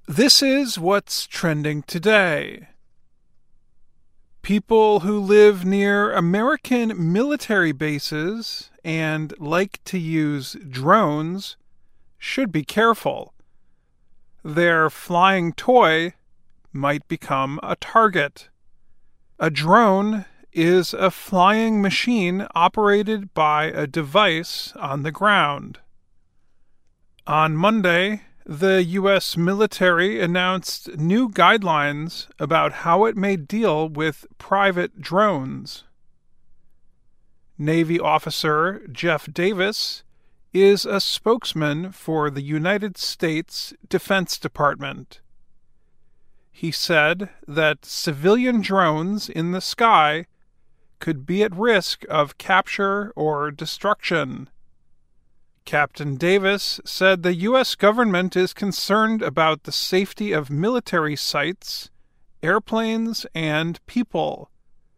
This is what's trending today. People who live near American military bases and like to use drones should be careful. Their flying toy might become a target. A drone is a flying machine operated by a device on the ground. On Monday, the U.S. military announced new guidelines about how it may deal with private drones. Navy officer Jeff Davis is a spokesman for the United States Defense Department. He said that civilian drones in the sky could be at risk of capture or destruction. Captain Davis said the U.S. government is concerned about the safety of military sites, airplanes, and people.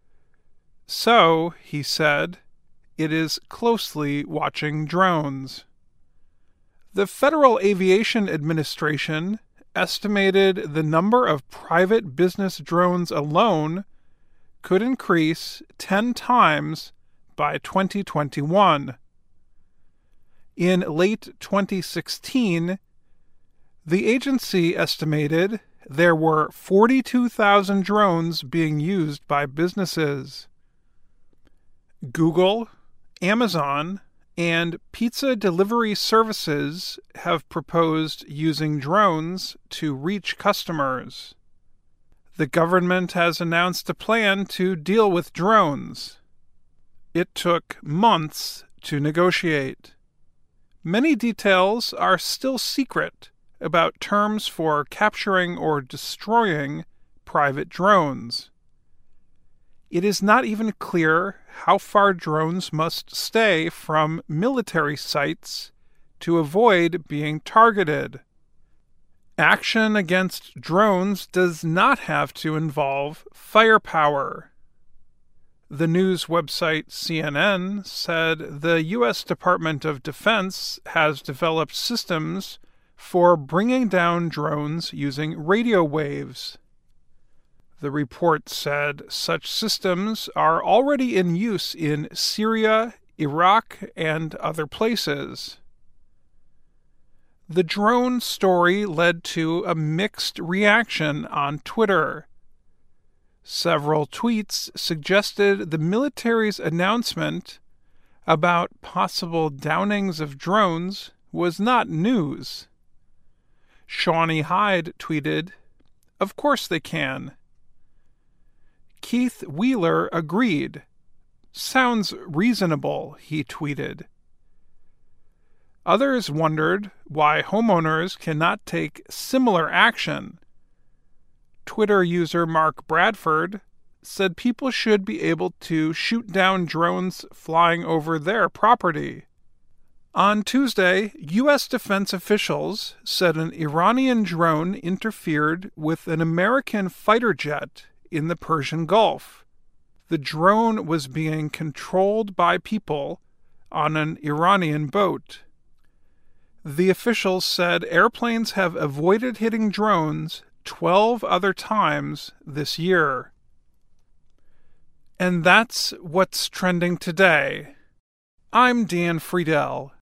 So, he said, it is closely watching drones. The Federal Aviation Administration estimated the number of private business drones alone could increase 10 times by 2021. In late 2016, the agency estimated there were 42,000 drones being used by businesses. Google, Amazon, and pizza delivery services have proposed using drones to reach customers. The government has announced a plan to deal with drones. It took months to negotiate. Many details are still secret about terms for capturing or destroying private drones. It is not even clear how far drones must stay from military sites to avoid being targeted. Action against drones does not have to involve firepower. The news website CNN said the U.S. Department of Defense has developed systems for bringing down drones using radio waves. The report said such systems are already in use in Syria, Iraq, and other places. The drone story led to a mixed reaction on Twitter. Several tweets suggested the military's announcement about possible downings of drones was not news. Shawnee Hyde tweeted, "Of course they can." Keith Wheeler agreed. "Sounds reasonable," he tweeted. Others wondered why homeowners cannot take similar action. Twitter user Mark Bradford said people should be able to shoot down drones flying over their property. On Tuesday, U.S. defense officials said an Iranian drone interfered with an American fighter jet in the Persian Gulf. The drone was being controlled by people on an Iranian boat. The officials said airplanes have avoided hitting drones 12 other times this year. And that's what's trending today. I'm Dan Friedel.